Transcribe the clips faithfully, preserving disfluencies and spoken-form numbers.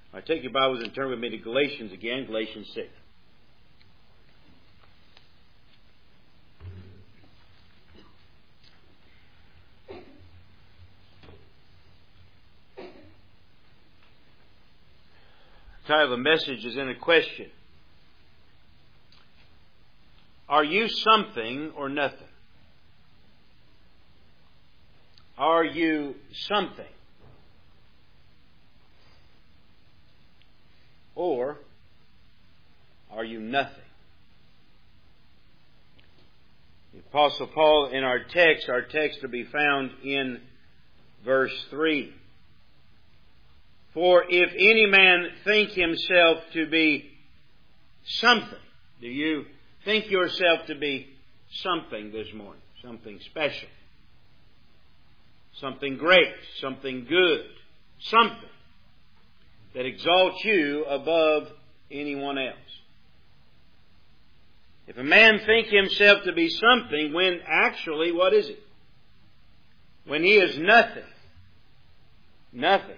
I take your Bibles and turn with me to Galatians again, Galatians six. The title of the message is in a question. Are you something or nothing? Are you something? Or are you nothing? The Apostle Paul in our text, our text to be found in verse three. For if any man think himself to be something, do you think yourself to be something this morning? Something special? Something great? Something good? Something that exalts you above anyone else? If a man think himself to be something, when actually, what is it? When he is nothing. Nothing.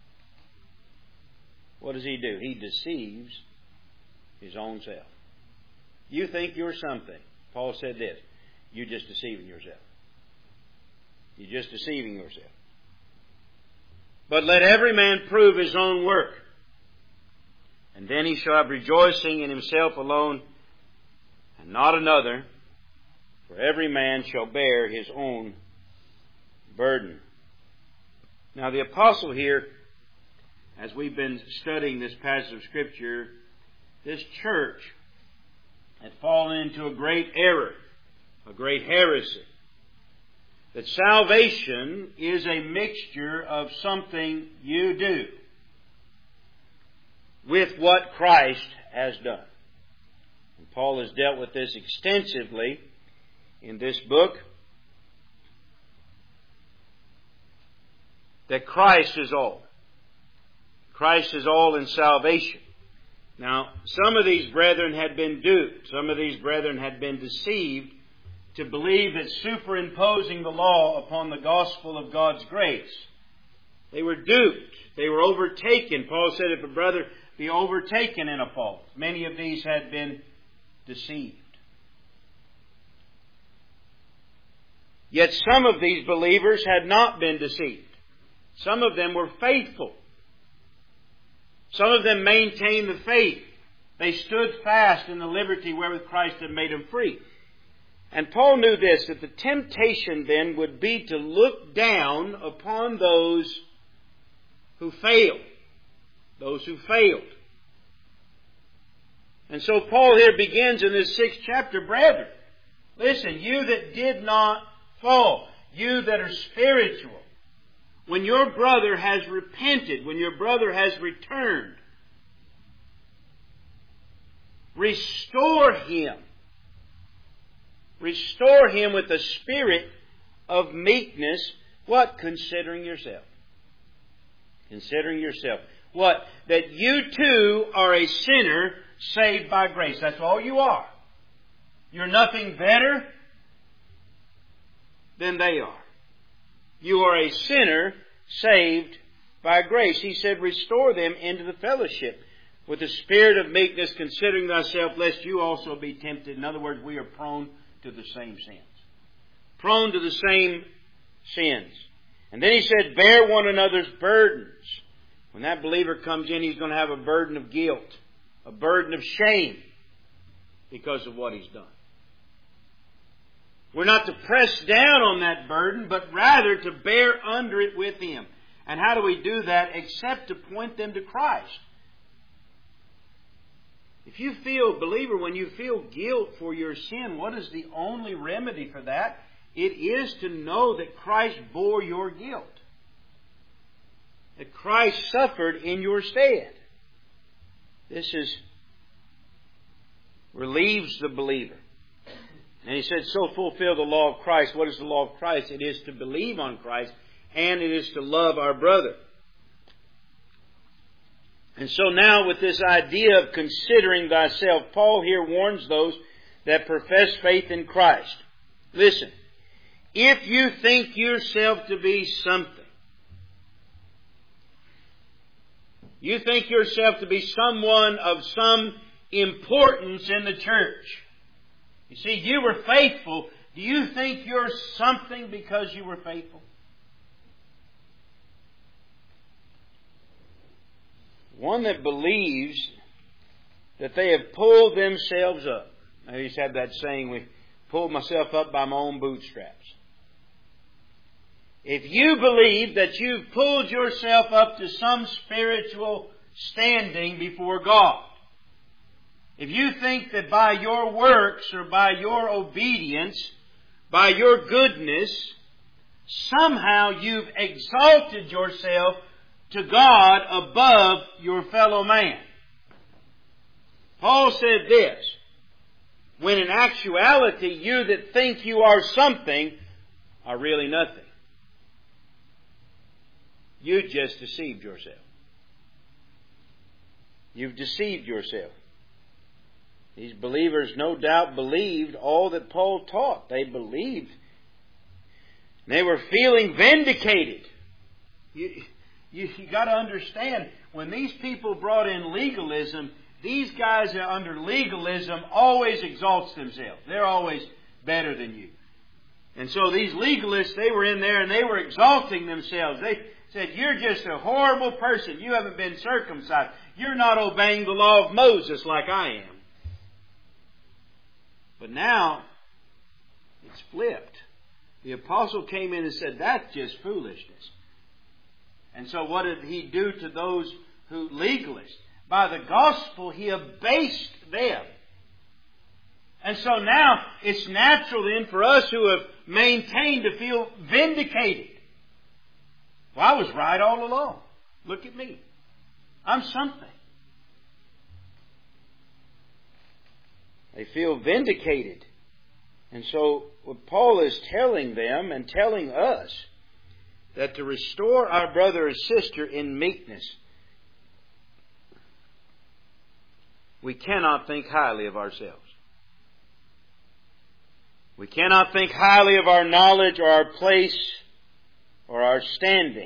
What does he do? He deceives his own self. You think you're something. Paul said this. You're just deceiving yourself. You're just deceiving yourself. But let every man prove his own work, and then he shall have rejoicing in himself alone, and not another, for every man shall bear his own burden. Now the apostle here, as we've been studying this passage of Scripture, this church had fallen into a great error, a great heresy. That salvation is a mixture of something you do with what Christ has done. And Paul has dealt with this extensively in this book. That Christ is all. Christ is all in salvation. Now, some of these brethren had been duped. Some of these brethren had been deceived to believe that superimposing the law upon the gospel of God's grace. They were duped. They were overtaken. Paul said if a brother be overtaken in a fault. Many of these had been deceived. Yet some of these believers had not been deceived. Some of them were faithful. Some of them maintained the faith. They stood fast in the liberty wherewith Christ had made them free. And Paul knew this, that the temptation then would be to look down upon those who failed. Those who failed. And so Paul here begins in this sixth chapter, brethren, listen, you that did not fall, you that are spiritual, when your brother has repented, when your brother has returned, restore him. Restore him with a spirit of meekness. What? Considering yourself. Considering yourself. What? That you too are a sinner saved by grace. That's all you are. You're nothing better than they are. You are a sinner saved by grace. He said, restore them into the fellowship with a spirit of meekness, considering thyself, lest you also be tempted. In other words, we are prone to the same sins. Prone to the same sins. And then he said, bear one another's burdens. When that believer comes in, he's going to have a burden of guilt, a burden of shame because of what he's done. We're not to press down on that burden, but rather to bear under it with him. And how do we do that except to point them to Christ? If you feel, believer, when you feel guilt for your sin, what is the only remedy for that? It is to know that Christ bore your guilt. That Christ suffered in your stead. This is relieves the believer. And he said, so fulfill the law of Christ. What is the law of Christ? It is to believe on Christ, and it is to love our brother. And so now with this idea of considering thyself, Paul here warns those that profess faith in Christ. Listen, if you think yourself to be something, You think yourself to be someone of some importance in the church. You see, you were faithful. Do you think you're something because you were faithful? One that believes that they have pulled themselves up. I used to have that saying, we pulled myself up by my own bootstraps. If you believe that you've pulled yourself up to some spiritual standing before God, if you think that by your works or by your obedience, by your goodness, somehow you've exalted yourself to God above your fellow man. Paul said this, when in actuality you that think you are something are really nothing. You just deceived yourself. You've deceived yourself. These believers no doubt believed all that Paul taught. They believed. They were feeling vindicated. You, you, you got to understand, when these people brought in legalism, these guys that are under legalism always exalts themselves. They're always better than you. And so these legalists, they were in there and they were exalting themselves. They said, you're just a horrible person. You haven't been circumcised. You're not obeying the law of Moses like I am. But now, it's flipped. The apostle came in and said, that's just foolishness. And so what did he do to those who legalists? By the gospel, he abased them. And so now, it's natural then for us who have maintained to feel vindicated. Well, I was right all along. Look at me. I'm something. They feel vindicated. And so what Paul is telling them and telling us, that to restore our brother or sister in meekness, we cannot think highly of ourselves. We cannot think highly of our knowledge or our place or our standing.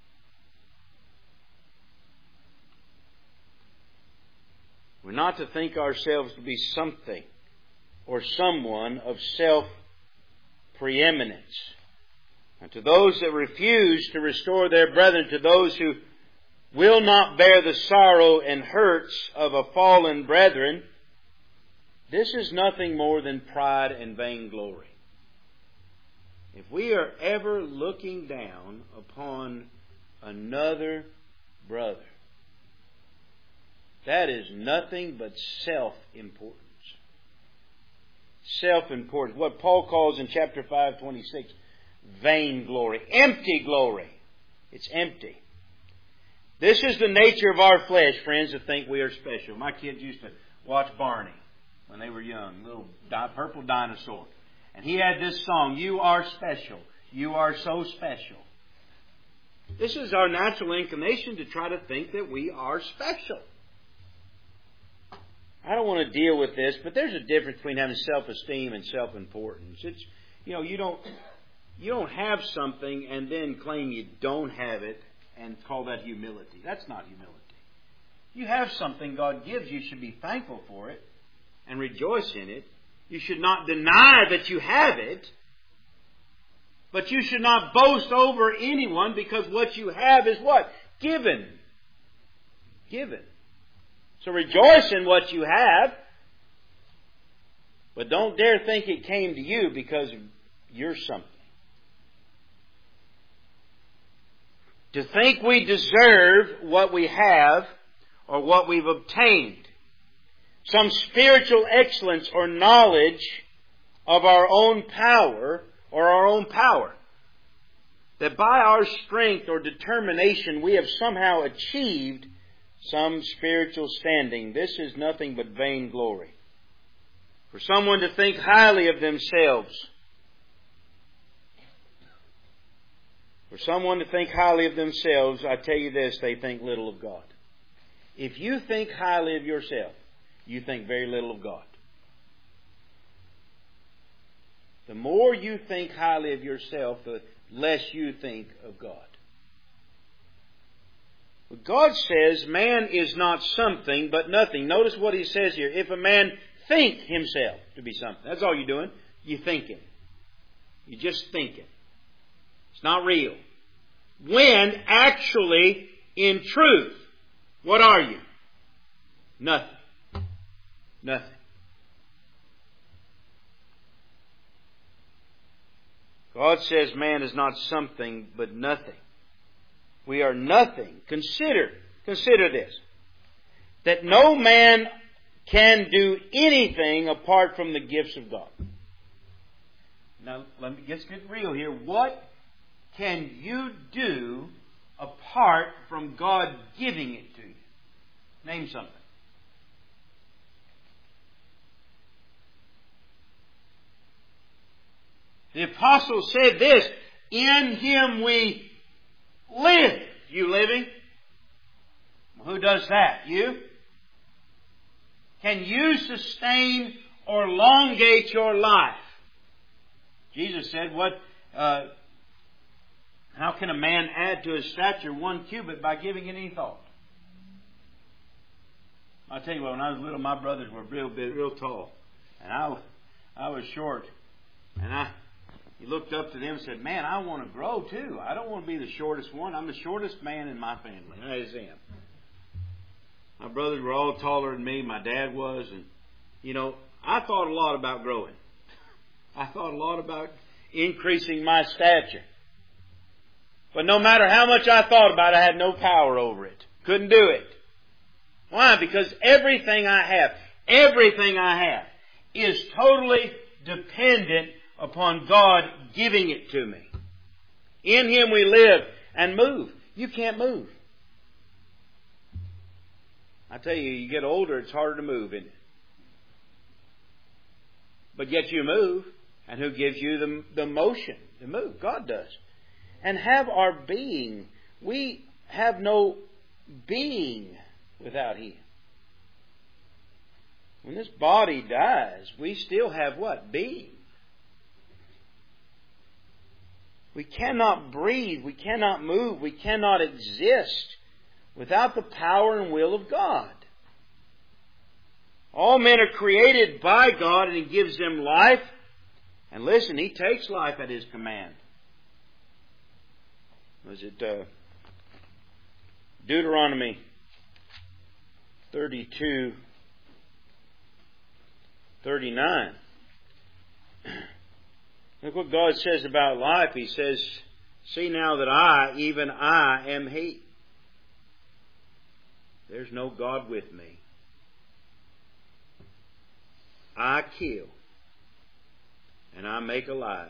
We're not to think ourselves to be something or someone of self-preeminence. And to those that refuse to restore their brethren, to those who will not bear the sorrow and hurts of a fallen brethren, this is nothing more than pride and vainglory. If we are ever looking down upon another brother, that is nothing but self-importance. Self-importance. What Paul calls in chapter five twenty-six, vainglory. Empty glory. It's empty. This is the nature of our flesh, friends, to think we are special. My kids used to watch Barney when they were young, little di- purple dinosaur. And he had this song, "You are special. You are so special." This is our natural inclination to try to think that we are special. I don't want to deal with this, but there's a difference between having self-esteem and self-importance. It's, you know, you don't, you don't have something and then claim you don't have it and call that humility. That's not humility. You have something God gives, you should be thankful for it and rejoice in it. You should not deny that you have it, but you should not boast over anyone, because what you have is what? Given. Given. So rejoice in what you have, but don't dare think it came to you because you're something. To think we deserve what we have or what we've obtained, some spiritual excellence or knowledge of our own power or our own power, that by our strength or determination we have somehow achieved some spiritual standing. This is nothing but vainglory. For someone to think highly of themselves, for someone to think highly of themselves, I tell you this, they think little of God. If you think highly of yourself, you think very little of God. The more you think highly of yourself, the less you think of God. But God says man is not something but nothing. Notice what He says here. If a man think himself to be something. That's all you're doing. You're thinking. You're just thinking. It's not real. When actually, in truth, what are you? Nothing. Nothing. God says man is not something but nothing. We are nothing. Consider, consider this. That no man can do anything apart from the gifts of God. Now, let me let's get real here. What can you do apart from God giving it to you? Name something. The apostle said this, in Him we live. You living? Well, who does that? You? Can you sustain or elongate your life? Jesus said, "What? Uh, how can a man add to his stature one cubit by giving it any thought?" I'll tell you what, when I was little, my brothers were real big, real tall. And I, I was short. And I, you looked up to them and said, "Man, I want to grow too. I don't want to be the shortest one. I'm the shortest man in my family." I is them. My brothers were all taller than me. My dad was. And, you know, I thought a lot about growing. I thought a lot about increasing my stature. But no matter how much I thought about it, I had no power over it. Couldn't do it. Why? Because everything I have, everything I have is totally dependent upon God giving it to me. In Him we live and move. You can't move. I tell you, you get older, it's harder to move, isn't it? But yet you move. And who gives you the, the motion to move? God does. And have our being. We have no being without Him. When this body dies, we still have what? Being. We cannot breathe. We cannot move. We cannot exist without the power and will of God. All men are created by God, and He gives them life. And listen, He takes life at His command. Was it uh, Deuteronomy thirty-two, thirty-nine? Look what God says about life. He says, "See now that I, even I, am He. There's no God with me. I kill, and I make alive.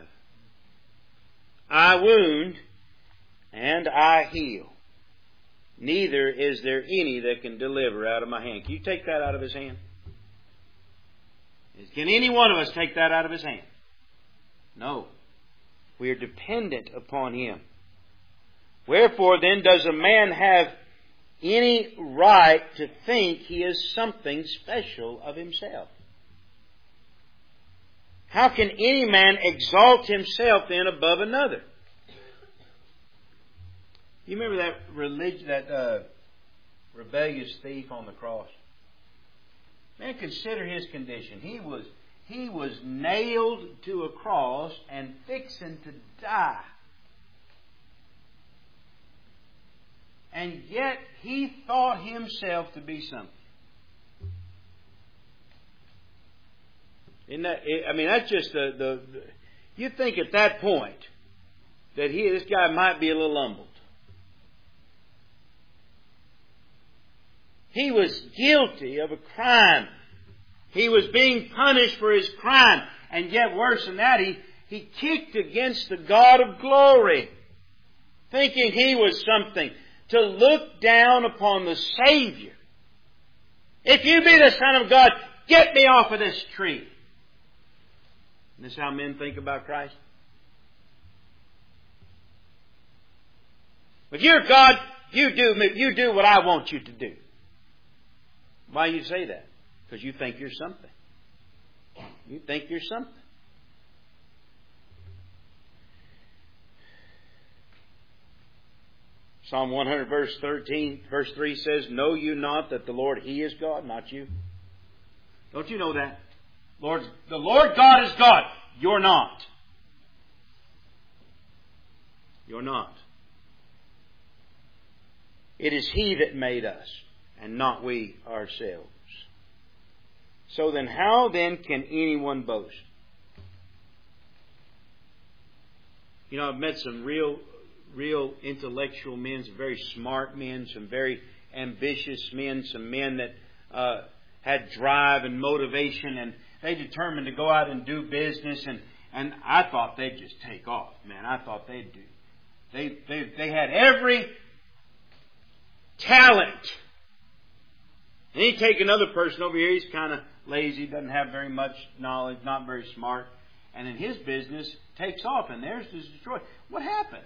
I wound, and I heal. Neither is there any that can deliver out of my hand." Can you take that out of His hand? Can any one of us take that out of His hand? No. We are dependent upon Him. Wherefore then does a man have any right to think he is something special of himself? How can any man exalt himself then above another? You remember that religion, that uh, rebellious thief on the cross? Man, consider his condition. He was he was nailed to a cross and fixing to die. And yet he thought himself to be something. Isn't that, I mean, that's just the, the, the you think at that point that he, this guy might be a little humbled. He was guilty of a crime. He was being punished for his crime. And yet worse than that, he, he kicked against the God of glory, thinking he was something, to look down upon the Savior. If you be the Son of God, get me off of this tree. And this is how men think about Christ. If you're God, you do, you do what I want you to do. Why do you say that? Because you think you're something. You think you're something. Psalm one hundred, verse thirteen, verse three says, "Know you not that the Lord, He is God, not you?" Don't you know that? Lord, the Lord God is God. You're not. You're not. It is He that made us, and not we ourselves. So then, how then can anyone boast? You know, I've met some real, real intellectual men, some very smart men, some very ambitious men, some men that uh, had drive and motivation, and they determined to go out and do business, and, and I thought they'd just take off, man. I thought they'd do. They, they, they had every talent. And you take another person over here, he's kind of lazy, doesn't have very much knowledge, not very smart, and in his business takes off, and theirs is destroyed. What happened?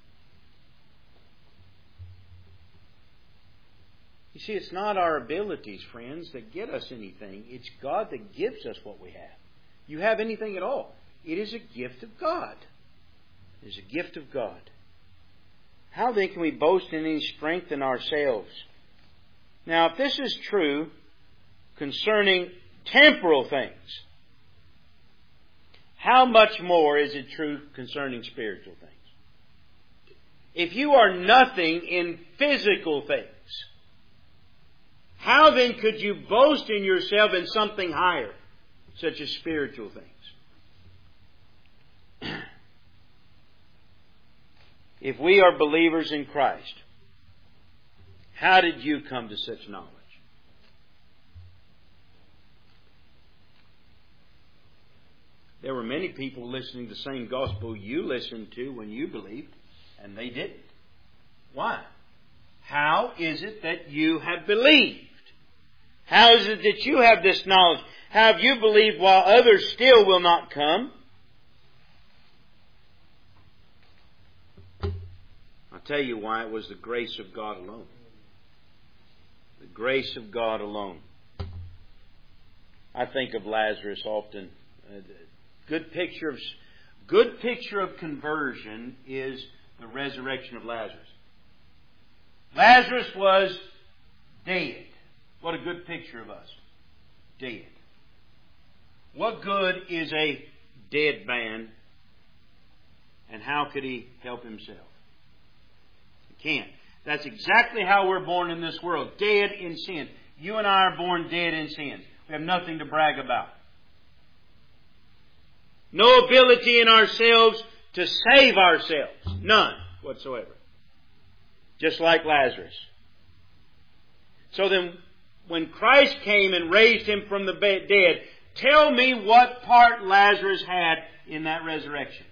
You see, it's not our abilities, friends, that get us anything. It's God that gives us what we have. You have anything at all, it is a gift of God. It is a gift of God. How then can we boast in any strength in ourselves? Now, if this is true concerning temporal things, how much more is it true concerning spiritual things? If you are nothing in physical things, how then could you boast in yourself in something higher, such as spiritual things? If we are believers in Christ, how did you come to such knowledge? There were many people listening to the same gospel you listened to when you believed, and they didn't. Why? How is it that you have believed? How is it that you have this knowledge? How have you believed while others still will not come? I'll tell you why. It was the grace of God alone. The grace of God alone. I think of Lazarus often. A good picture of good picture of conversion is the resurrection of Lazarus. Lazarus was dead. What a good picture of us. Dead. What good is a dead man, and how could he help himself? He can't. That's exactly how we're born in this world. Dead in sin. You and I are born dead in sin. We have nothing to brag about. No ability in ourselves to save ourselves. None whatsoever. Just like Lazarus. So then, when Christ came and raised him from the dead, tell me what part Lazarus had in that resurrection.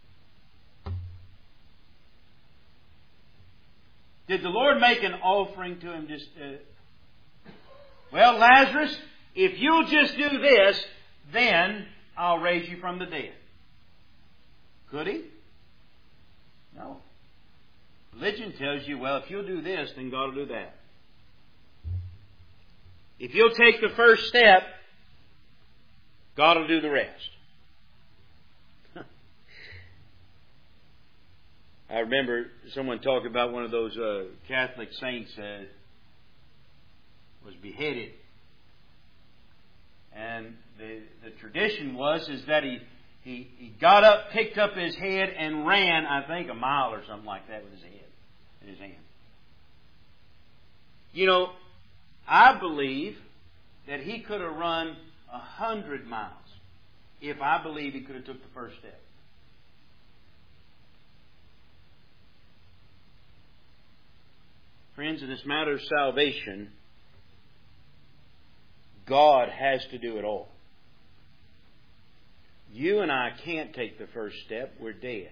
Did the Lord make an offering to him? Just uh, well, Lazarus, if you'll just do this, then I'll raise you from the dead. Could he? No. Religion tells you, well, if you'll do this, then God will do that. If you'll take the first step, God will do the rest. I remember someone talking about one of those uh, Catholic saints uh, was beheaded. And the, the tradition was is that he, he, he got up, picked up his head, and ran, I think, a mile or something like that with his head in his hand. You know, I believe that he could have run a hundred miles if I believe he could have took the first step. Friends, in this matter of salvation, God has to do it all. You and I can't take the first step. We're dead.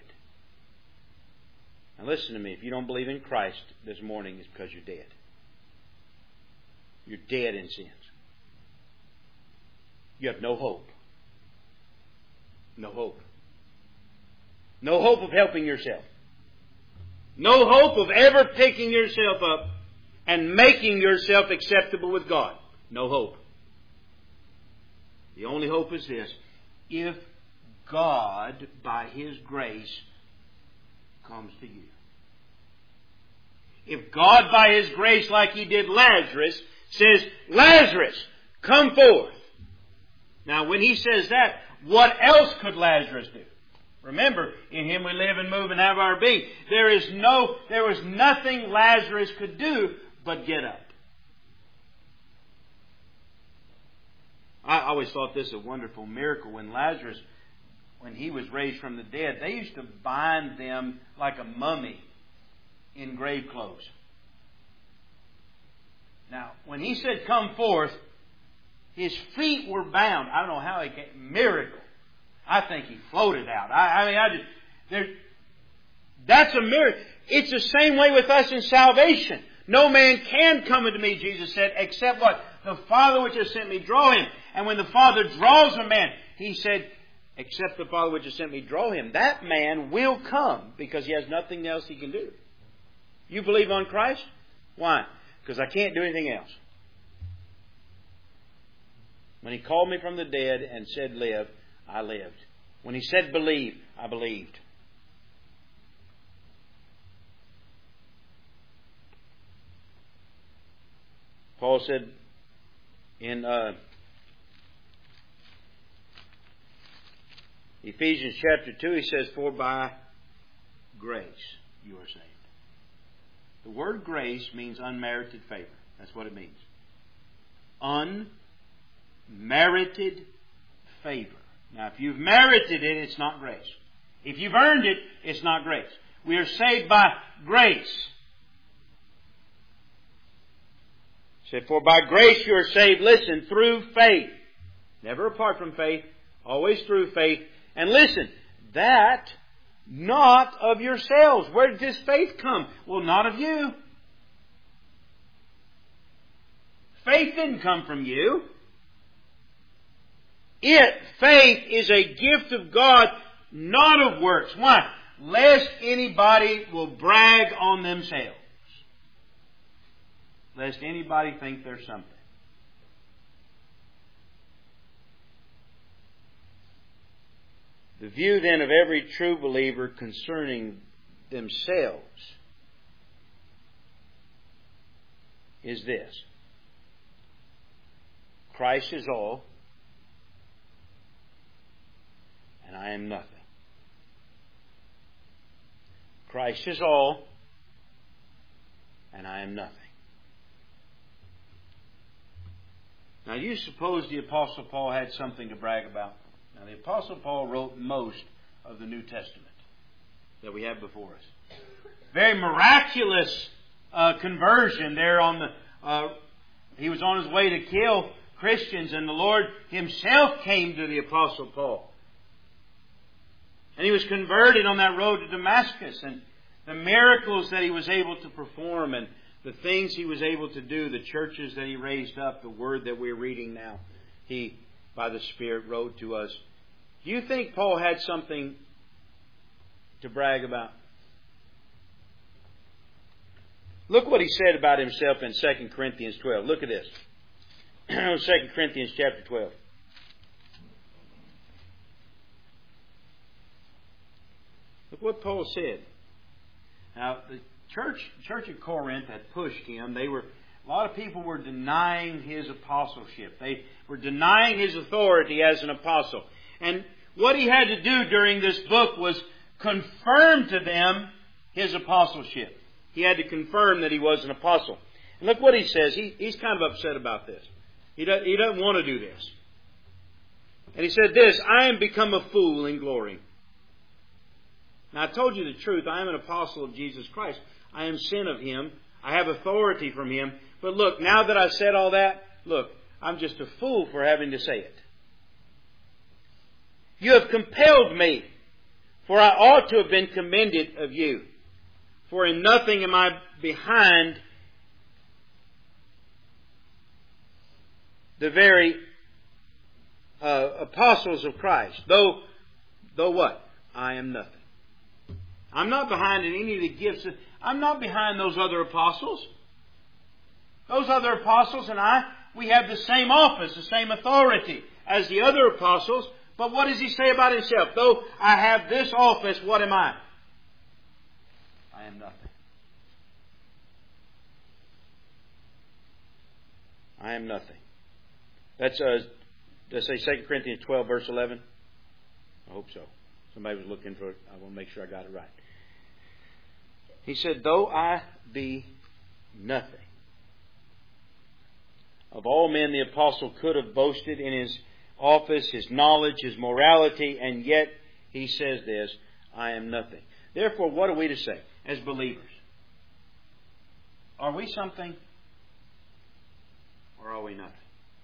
Now listen to me. If you don't believe in Christ this morning, it's because you're dead. You're dead in sins. You have no hope. No hope. No hope of helping yourself. No hope of ever picking yourself up and making yourself acceptable with God. No hope. The only hope is this. If God, by His grace, comes to you. If God by His grace, like He did Lazarus, says, Lazarus, come forth. Now when He says that, what else could Lazarus do? Remember, in Him we live and move and have our being. There is no, there was nothing Lazarus could do but get up. I always thought this a wonderful miracle. When Lazarus, when he was raised from the dead, they used to bind them like a mummy in grave clothes. Now, when He said, come forth, his feet were bound. I don't know how he came. Miracle. I think he floated out. I, I mean, I just, there, that's a miracle. It's the same way with us in salvation. No man can come unto me, Jesus said, except what? The Father which has sent me draw him. And when the Father draws a man, He said, except the Father which has sent me draw him. That man will come because he has nothing else he can do. You believe on Christ? Why? Because I can't do anything else. When He called me from the dead and said live, I lived. When He said believe, I believed. Paul said in uh, Ephesians chapter two, he says, for by grace you are saved. The word grace means unmerited favor. That's what it means. Unmerited favor. Now, if you've merited it, it's not grace. If you've earned it, it's not grace. We are saved by grace. He said, for by grace you are saved, listen, through faith. Never apart from faith, always through faith. And listen, that not of yourselves. Where did this faith come? Well, not of you. Faith didn't come from you. It, faith, is a gift of God, not of works. Why? Lest anybody will brag on themselves. Lest anybody think there's something. The view then of every true believer concerning themselves is this. Christ is all, and I am nothing. Christ is all, and I am nothing. Now, do you suppose the Apostle Paul had something to brag about? Now, the Apostle Paul wrote most of the New Testament that we have before us. Very miraculous uh, conversion there on the... Uh, he was on his way to kill Christians, and the Lord Himself came to the Apostle Paul. And he was converted on that road to Damascus, and the miracles that he was able to perform and the things he was able to do, the churches that he raised up, the word that we're reading now, he, by the Spirit, wrote to us. Do you think Paul had something to brag about? Look what he said about himself in Second Corinthians twelve. Look at this. Second Corinthians chapter twelve. Look what Paul said. Now, the church, church at Corinth had pushed him. They were, a lot of people were denying his apostleship. They were denying his authority as an apostle. And what he had to do during this book was confirm to them his apostleship. He had to confirm that he was an apostle. And look what he says. He, he's kind of upset about this. He doesn't, he doesn't want to do this. And he said this, I am become a fool in glory. Now, I told you the truth. I am an apostle of Jesus Christ. I am sent of Him. I have authority from Him. But look, now that I've said all that, look, I'm just a fool for having to say it. You have compelled me, for I ought to have been commended of you. For in nothing am I behind the very uh, apostles of Christ. Though, though what? I am nothing. I'm not behind in any of the gifts. I'm not behind those other apostles. Those other apostles and I, we have the same office, the same authority as the other apostles. But what does he say about himself? Though I have this office, what am I? I am nothing. I am nothing. That's, uh, does it say Second Corinthians twelve, verse eleven? I hope so. Somebody was looking for it. I want to make sure I got it right. He said, though I be nothing. Of all men, the apostle could have boasted in his office, his knowledge, his morality, and yet he says this, I am nothing. Therefore, what are we to say as believers? Are we something or are we nothing?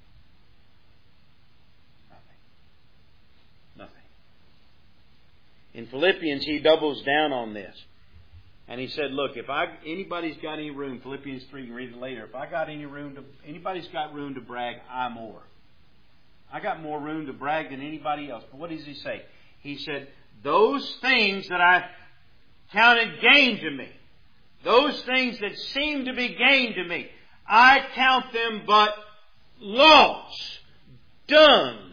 Nothing. Nothing. In Philippians, he doubles down on this. And he said, look, if I anybody's got any room, Philippians three, you can read it later. If I got any room to, anybody's got room to brag, I'm more. I got more room to brag than anybody else. But what does he say? He said, those things that I counted gain to me, those things that seem to be gain to me, I count them but loss, dung.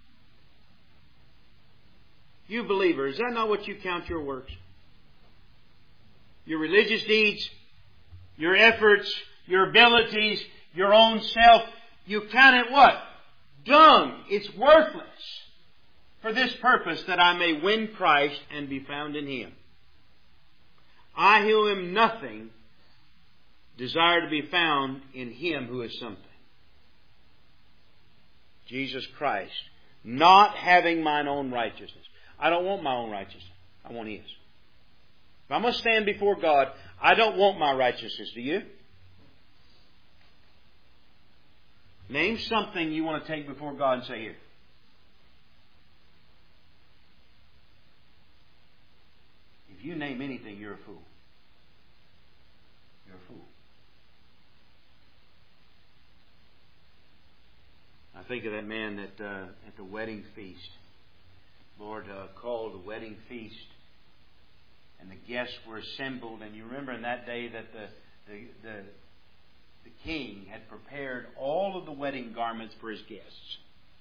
You believer, is that not what you count your works? Your religious deeds, your efforts, your abilities, your own self, you count it what? Dung. It's worthless. For this purpose, that I may win Christ and be found in Him. I who am nothing desire to be found in Him who is something. Jesus Christ, not having mine own righteousness. I don't want my own righteousness. I want His. If I'm going to stand before God, I don't want my righteousness. Do you? Name something you want to take before God and say, here. If you name anything, you're a fool. You're a fool. I think of that man that uh, at the wedding feast, Lord uh, called the wedding feast, and the guests were assembled. And you remember in that day that the the, the the king had prepared all of the wedding garments for his guests.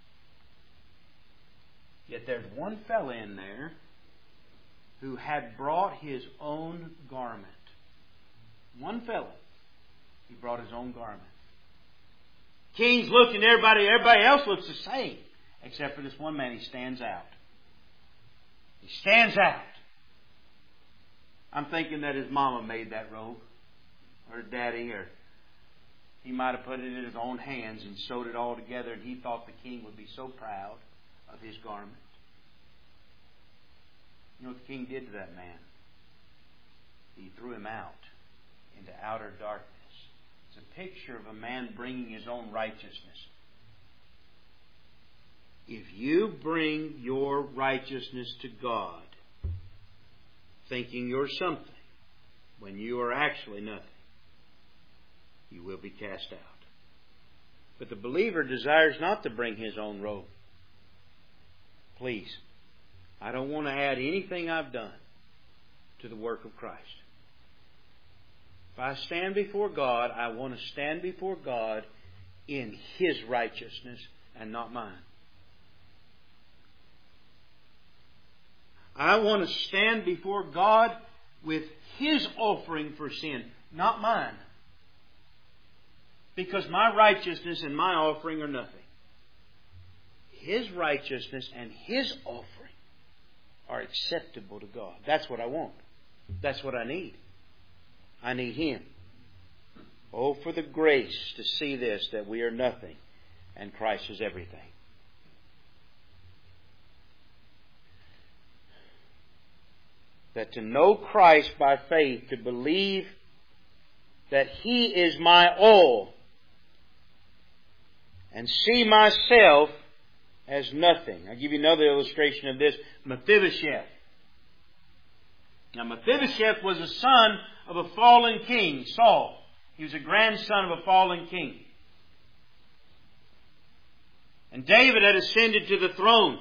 Yet there's one fellow in there who had brought his own garment. One fellow. He brought his own garment. King's looking at everybody. Everybody else looks the same. Except for this one man. He stands out. He stands out. I'm thinking that his mama made that robe. Or his daddy. Or he might have put it in his own hands and sewed it all together. And he thought the king would be so proud of his garment. You know what the king did to that man? He threw him out into outer darkness. It's a picture of a man bringing his own righteousness. If you bring your righteousness to God, thinking you're something, when you are actually nothing, you will be cast out. But the believer desires not to bring his own robe. Please, I don't want to add anything I've done to the work of Christ. If I stand before God, I want to stand before God in His righteousness and not mine. I want to stand before God with His offering for sin, not mine. Because my righteousness and my offering are nothing. His righteousness and His offering are acceptable to God. That's what I want. That's what I need. I need Him. Oh, for the grace to see this, that we are nothing and Christ is everything. That to know Christ by faith, to believe that He is my all, and see myself as nothing. I'll give you another illustration of this. Mephibosheth. Now Mephibosheth was a son of a fallen king, Saul. He was a grandson of a fallen king. And David had ascended to the throne.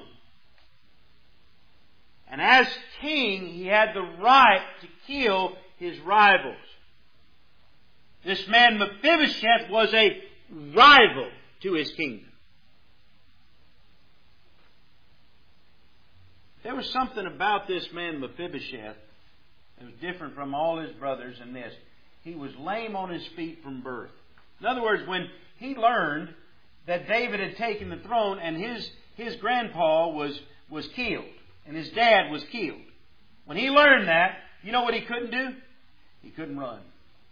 And as king, he had the right to kill his rivals. This man Mephibosheth was a rival to his kingdom. There was something about this man Mephibosheth that was different from all his brothers in this. He was lame on his feet from birth. In other words, when he learned that David had taken the throne and his, his grandpa was, was killed and his dad was killed, when he learned that, you know what he couldn't do? He couldn't run.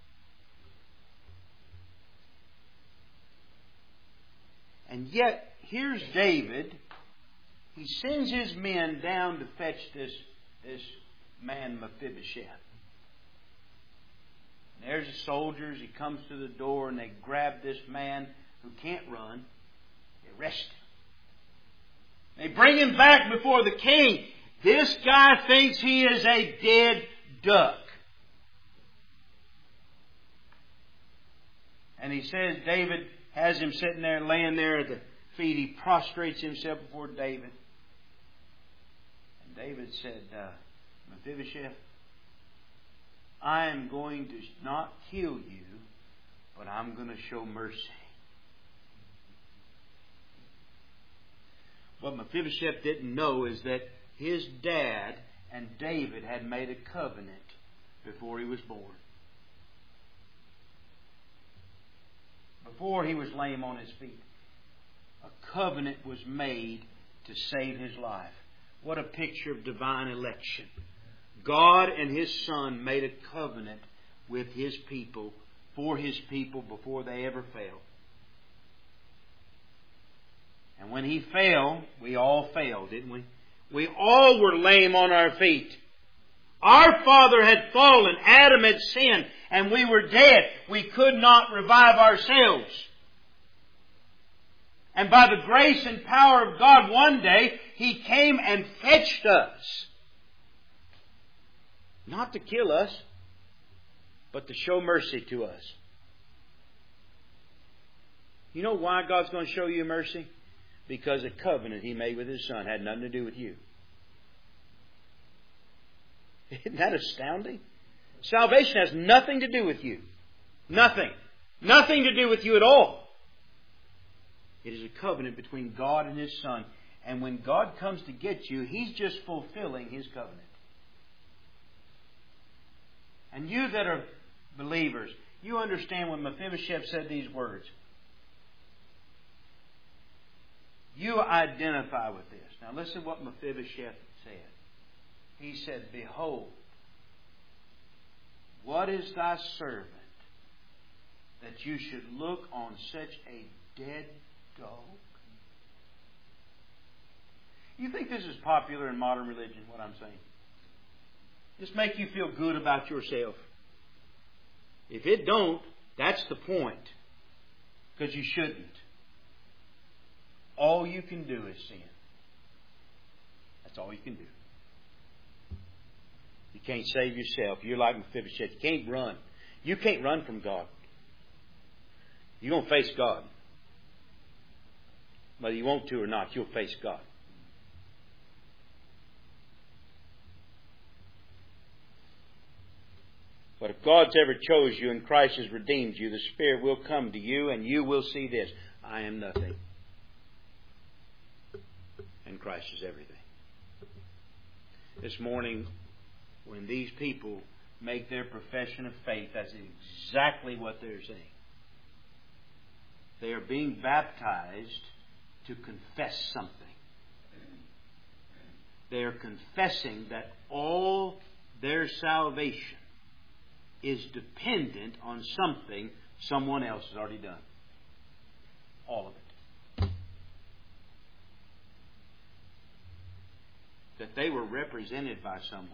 And yet, here's David. He sends his men down to fetch this, this man Mephibosheth. And there's the soldiers. He comes to the door and they grab this man who can't run. They arrest him. They bring him back before the king. This guy thinks he is a dead duck. And he says, David has him sitting there, laying there at the feet. He prostrates himself before David. And David said, uh, Mephibosheth, I am going to not kill you, but I'm going to show mercy. What Mephibosheth didn't know is that his dad and David had made a covenant before he was born. Before he was lame on his feet. A covenant was made to save his life. What a picture of divine election. God and His Son made a covenant with His people, for His people, before they ever fell. And when He fell, we all fell, didn't we? We all were lame on our feet. Our father had fallen. Adam had sinned. And we were dead. We could not revive ourselves. And by the grace and power of God, one day, He came and fetched us. Not to kill us, but to show mercy to us. You know why God's going to show you mercy? Because a covenant He made with His Son had nothing to do with you. Isn't that astounding? Salvation has nothing to do with you. Nothing. Nothing to do with you at all. It is a covenant between God and His Son. And when God comes to get you, He's just fulfilling His covenant. And you that are believers, you understand when Mephibosheth said these words. You identify with this. Now listen to what Mephibosheth said. He said, Behold, what is thy servant that you should look on such a dead dog? You think this is popular in modern religion, what I'm saying? Just make you feel good about yourself. If it don't, that's the point. Because you shouldn't. All you can do is sin. That's all you can do. You can't save yourself. You're like Mephibosheth. You can't run. You can't run from God. You're going to face God. Whether you want to or not, you'll face God. But if God's ever chose you and Christ has redeemed you, the Spirit will come to you and you will see this. I am nothing. And Christ is everything. This morning, when these people make their profession of faith, that's exactly what they're saying. They are being baptized to confess something. They are confessing that all their salvation is dependent on something someone else has already done. All of it. That they were represented by someone.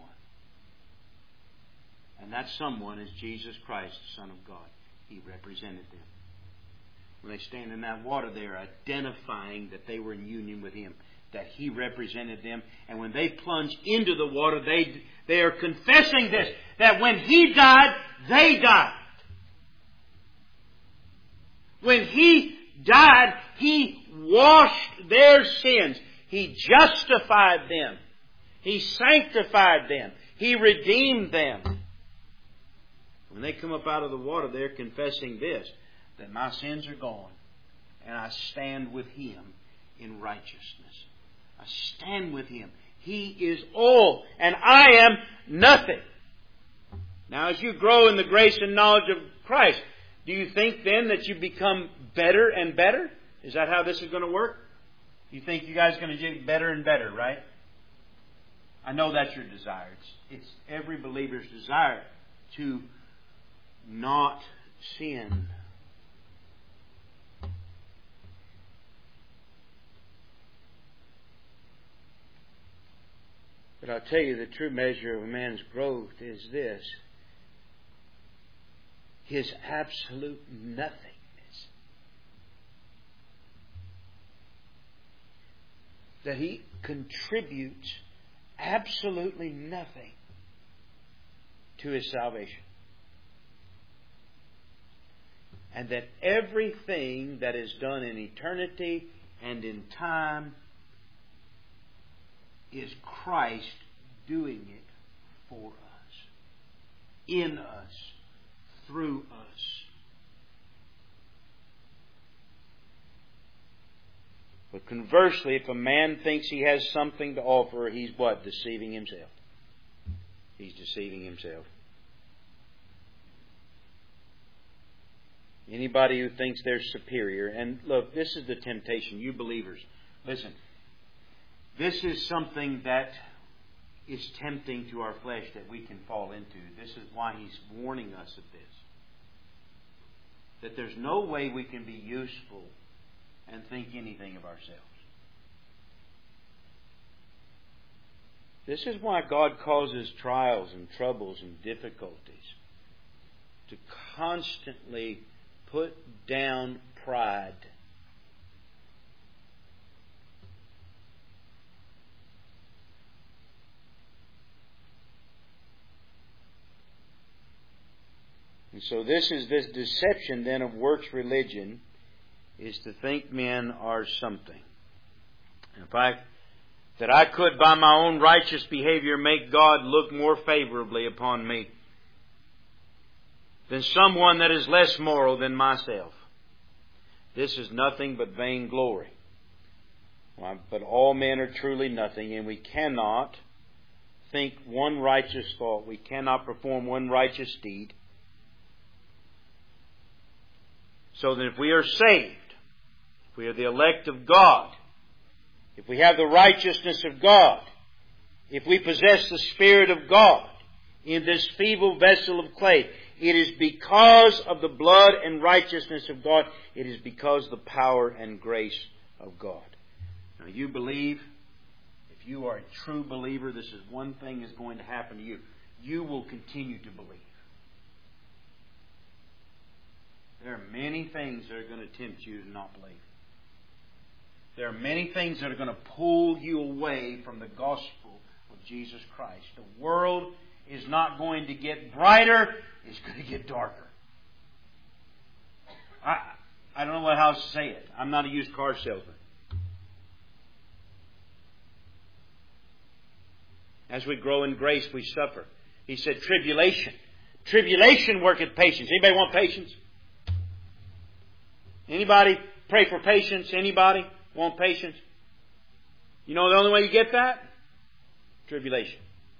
And that someone is Jesus Christ, the Son of God. He represented them. When they stand in that water, they are identifying that they were in union with Him. That He represented them. And when they plunge into the water, they, they are confessing this. That when He died, they died. When He died, He washed their sins. He justified them. He sanctified them. He redeemed them. When they come up out of the water, they're confessing this. That my sins are gone. And I stand with Him in righteousness. I stand with Him. He is all. And I am nothing. Now as you grow in the grace and knowledge of Christ, Do you think then that you become better and better? Is that how this is going to work? You think you guys are going to get better and better, right? I know that's your desire. It's, it's every believer's desire to not sin. But I'll tell you, the true measure of a man's growth is this: his absolute nothingness. That he contributes absolutely nothing to his salvation. And that everything that is done in eternity and in time is Christ doing it for us, in us, through us. But conversely, if a man thinks he has something to offer, he's what? Deceiving himself. He's deceiving himself. Anybody who thinks they're superior, and look, this is the temptation, you believers. Listen, this is something that is tempting to our flesh that we can fall into. This is why He's warning us of this. That there's no way we can be useful and think anything of ourselves. This is why God causes trials and troubles and difficulties, to constantly put down pride. And so this is this deception then of works religion, is to think men are something. In fact, that I could by my own righteous behavior make God look more favorably upon me than someone that is less moral than myself. This is nothing but vain glory. But all men are truly nothing, and we cannot think one righteous thought. We cannot perform one righteous deed. So that if we are saved, if we are the elect of God, if we have the righteousness of God, if we possess the Spirit of God in this feeble vessel of clay, it is because of the blood and righteousness of God. It is because of the power and grace of God. Now you believe, if you are a true believer, this is one thing is going to happen to you. You will continue to believe. There are many things that are going to tempt you to not believe. There are many things that are going to pull you away from the gospel of Jesus Christ. The world is not going to get brighter, it's going to get darker. I, I don't know how else to say it. I'm not a used car salesman. As we grow in grace, we suffer. He said, tribulation. Tribulation worketh patience. Anybody want patience? Anybody pray for patience? Anybody want patience? You know the only way you get that? Tribulation.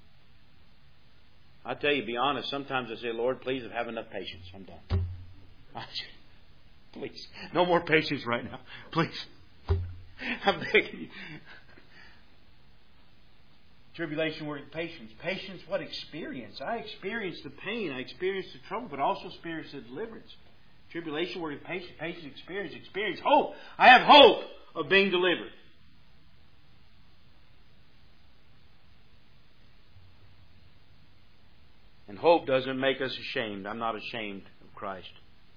I tell you, be honest, sometimes I say, Lord, please have enough patience. I'm done. Please. No more patience right now. Please. I'm begging you. Tribulation worketh patience. Patience, what experience? I experienced the pain. I experienced the trouble, but also experienced the deliverance. Tribulation worketh patience. Patience, experience. Experience, hope. I have hope of being delivered. And hope doesn't make us ashamed. I'm not ashamed of Christ.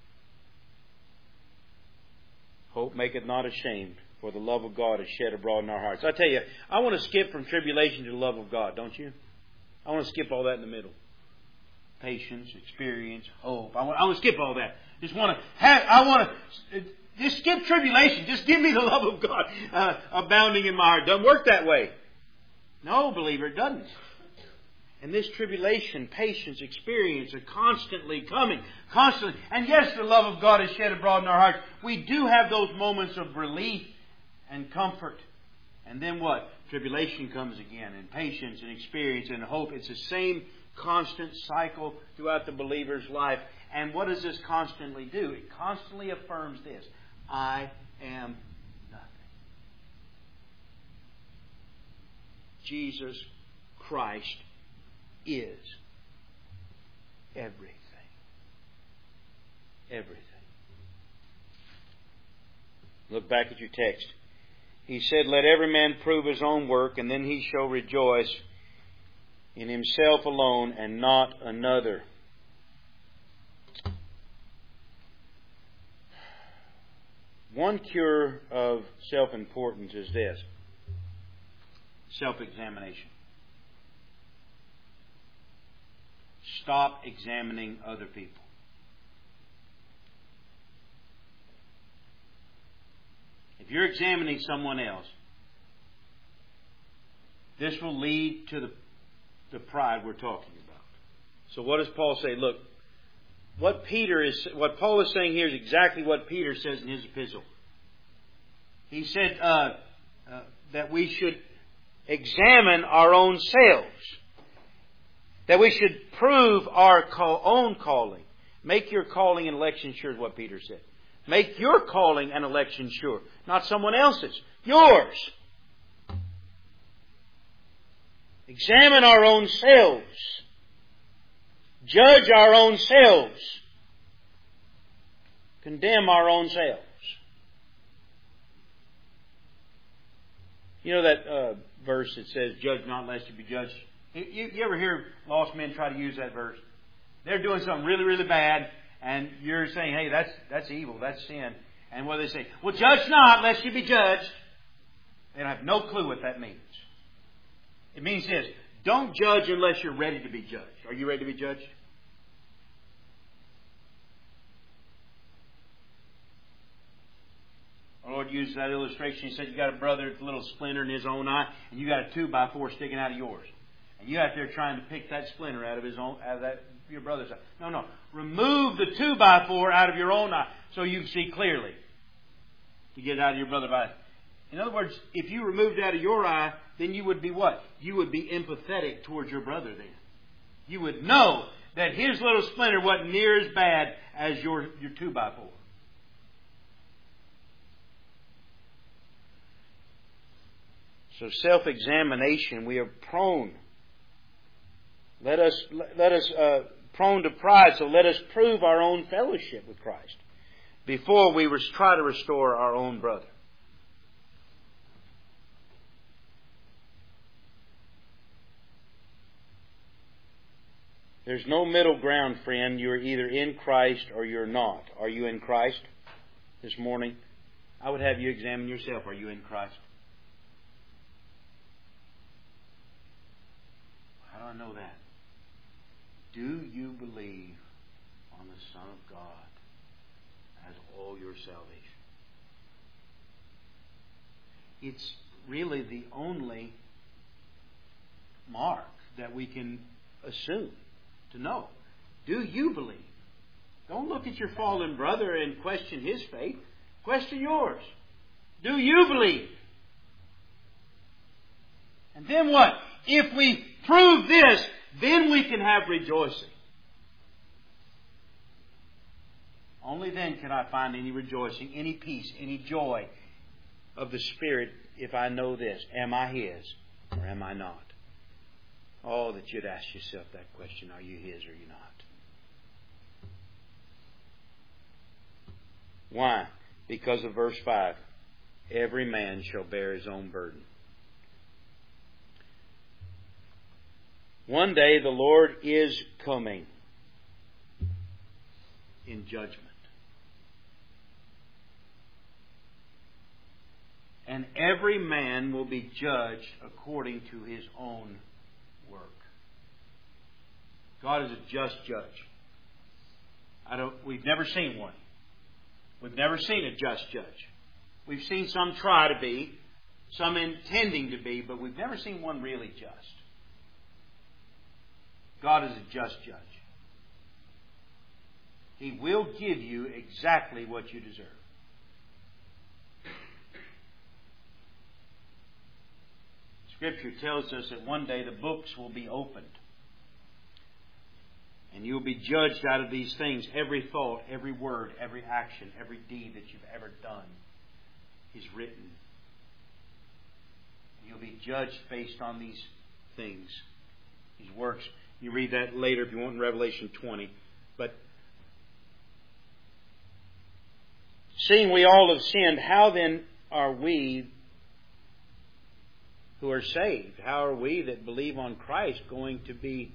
Hope maketh not ashamed, for the love of God is shed abroad in our hearts. I tell you, I want to skip from tribulation to the love of God, don't you? I want to skip all that in the middle. Patience, experience, hope. I want, I want to skip all that. Just want to have, I want to just skip tribulation. Just give me the love of God uh, abounding in my heart. Doesn't work that way. No, believer, it doesn't. And this tribulation, patience, experience are constantly coming. Constantly. And yes, the love of God is shed abroad in our hearts. We do have those moments of relief and comfort. And then what? Tribulation comes again. And patience and experience and hope. It's the same constant cycle throughout the believer's life. And what does this constantly do? It constantly affirms this. I am nothing. Jesus Christ is everything. Everything. Look back at your text. He said, let every man prove his own work, and then he shall rejoice in himself alone and not another. One cure of self-importance is this: self-examination. Stop examining other people. If you're examining someone else, this will lead to the, the pride we're talking about. So what does Paul say? Look, what Peter is, what Paul is saying here is exactly what Peter says in his epistle. He said uh, uh, that we should examine our own selves, that we should prove our call, own calling. Make your calling and election sure is what Peter said. Make your calling and election sure, not someone else's. Yours. Examine our own selves. Judge our own selves. Condemn our own selves. You know that uh, verse that says, judge not lest you be judged? You, you ever hear lost men try to use that verse? They're doing something really, really bad, and you're saying, hey, that's that's evil, that's sin. And what do they say? Well, judge not lest you be judged. They have no clue what that means. It means this: don't judge unless you're ready to be judged. Are you ready to be judged? Our Lord used that illustration. He said you got a brother with a little splinter in his own eye, and you got a two by four sticking out of yours. And you out there trying to pick that splinter out of his own, out of that your brother's eye. No, no. Remove the two by four out of your own eye so you can see clearly to get it out of your brother's eye. In other words, if you removed it out of your eye, then you would be what? You would be empathetic towards your brother then. You would know that his little splinter wasn't near as bad as your, your two by four. So self-examination, we are prone. Let us, let us, uh, prone to pride, so let us prove our own fellowship with Christ before we res- try to restore our own brother. There's no middle ground, friend. You're either in Christ or you're not. Are you in Christ this morning? I would have you examine yourself. Are you in Christ? How do I know that? Do you believe on the Son of God as all your salvation? It's really the only mark that we can assume to know. Do you believe? Don't look at your fallen brother and question his faith. Question yours. Do you believe? And then what? If we prove this, then we can have rejoicing. Only then can I find any rejoicing, any peace, any joy of the Spirit if I know this. Am I His or am I not? Oh, that you'd ask yourself that question. Are you His or are you not? Why? Because of verse five. Every man shall bear his own burden. One day the Lord is coming in judgment. And every man will be judged according to his own work. God is a just judge. I don't, we've never seen one. We've never seen a just judge. We've seen some try to be, some intending to be, but we've never seen one really just. God is a just judge. He will give you exactly what you deserve. Scripture tells us that one day the books will be opened. And you'll be judged out of these things. Every thought, every word, every action, every deed that you've ever done is written. You'll be judged based on these things, these works. You read that later if you want in Revelation twenty. But seeing we all have sinned, how then are we who are saved? How are we that believe on Christ going to be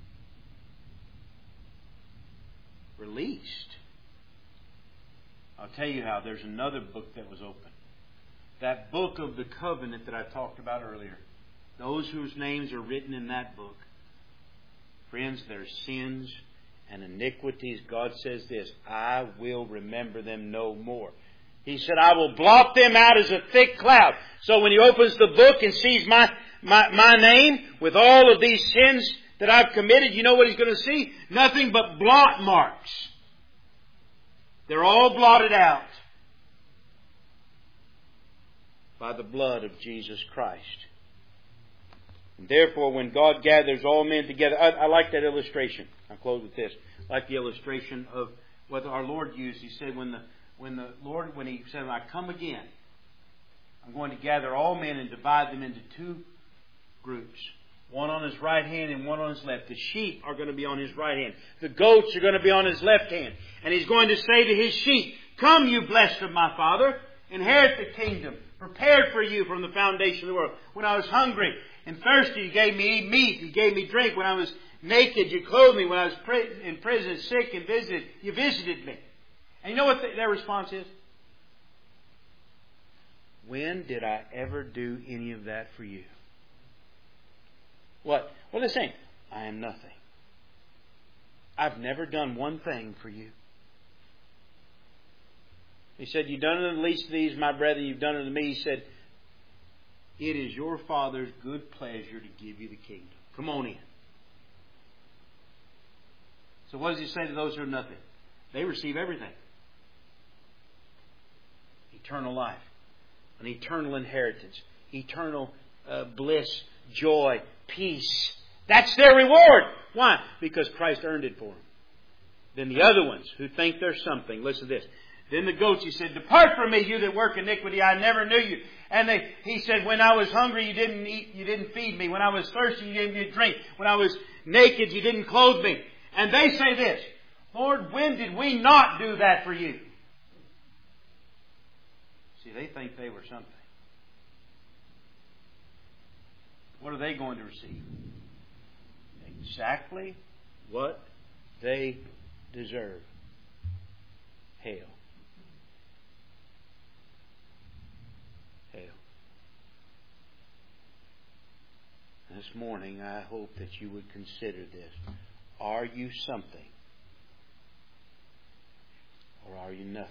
released? I'll tell you how. There's another book that was opened. That book of the covenant that I talked about earlier. Those whose names are written in that book. Friends, their sins and iniquities, God says this, I will remember them no more. He said, I will blot them out as a thick cloud. So when He opens the book and sees my, my, my name with all of these sins that I've committed, you know what He's going to see? Nothing but blot marks. They're all blotted out by the blood of Jesus Christ. And therefore, when God gathers all men together, I, I like that illustration. I'll close with this. I like the illustration of what our Lord used. He said, when the when the Lord, when He said, when I come again, I'm going to gather all men and divide them into two groups. One on His right hand and one on His left. The sheep are going to be on His right hand. The goats are going to be on His left hand. And He's going to say to His sheep, come, you blessed of my Father, inherit the kingdom, prepared for you from the foundation of the world. When I was hungry and thirsty, You gave me meat, You gave me drink. When I was naked, You clothed me. When I was in prison, sick and visited, You visited me. And you know what their response is? When did I ever do any of that for you? What? What are they saying? I am nothing. I've never done one thing for you. He said, you've done it to the least of these, my brethren, you've done it to me. He said, it is your Father's good pleasure to give you the kingdom. Come on in. So what does He say to those who are nothing? They receive everything. Eternal life. An eternal inheritance. Eternal uh, bliss, joy, peace. That's their reward. Why? Because Christ earned it for them. Then the other ones who think they're something. Listen to this. Then the goats, He said, depart from me, you that work iniquity. I never knew you. And they, He said, when I was hungry, you didn't eat, you didn't feed me. When I was thirsty, you didn't give me drink. When I was naked, you didn't clothe me. And they say this, Lord, when did we not do that for you? See, they think they were something. What are they going to receive? Exactly what they deserve. Hell. Hell. This morning, I hope that you would consider this. Are you something? Or are you nothing?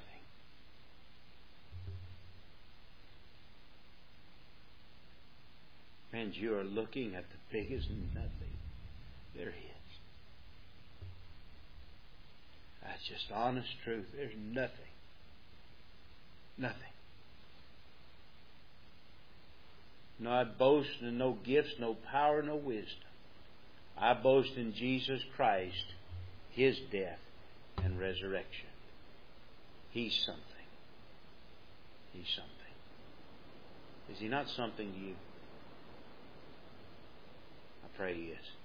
Friends, you are looking at the biggest nothing there is. That's just honest truth. There's nothing. Nothing. No, I boast in no gifts, no power, no wisdom. I boast in Jesus Christ, His death and resurrection. He's something. He's something. Is He not something to you? I pray He is.